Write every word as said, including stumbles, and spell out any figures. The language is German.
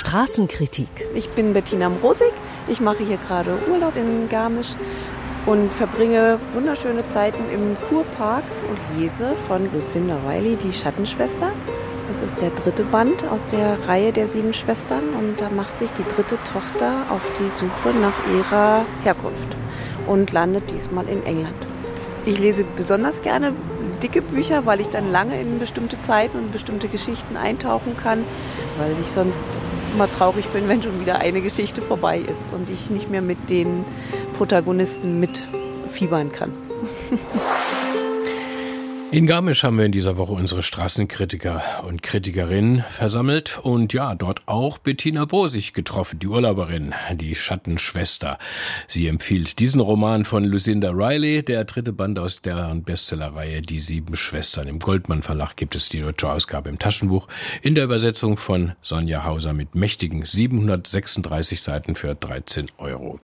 Straßenkritik. Ich bin Bettina Mrosig. Ich mache hier gerade Urlaub in Garmisch und verbringe wunderschöne Zeiten im Kurpark und lese von Lucinda Riley, die Schattenschwester. Das ist der dritte Band aus der Reihe der sieben Schwestern und da macht sich die dritte Tochter auf die Suche nach ihrer Herkunft und landet diesmal in England. Ich lese besonders gerne dicke Bücher, weil ich dann lange in bestimmte Zeiten und bestimmte Geschichten eintauchen kann, weil ich sonst immer traurig bin, wenn schon wieder eine Geschichte vorbei ist und ich nicht mehr mit den Protagonisten mitfiebern kann. In Garmisch haben wir in dieser Woche unsere Straßenkritiker und Kritikerinnen versammelt und ja, dort auch Bettina Mrosig getroffen, die Urlauberin, die Schattenschwester. Sie empfiehlt diesen Roman von Lucinda Riley, der dritte Band aus deren Bestsellerreihe Die sieben Schwestern. Im Goldmann Verlag gibt es die deutsche Ausgabe im Taschenbuch in der Übersetzung von Sonja Hauser mit mächtigen siebenhundertsechsunddreißig Seiten für dreizehn Euro.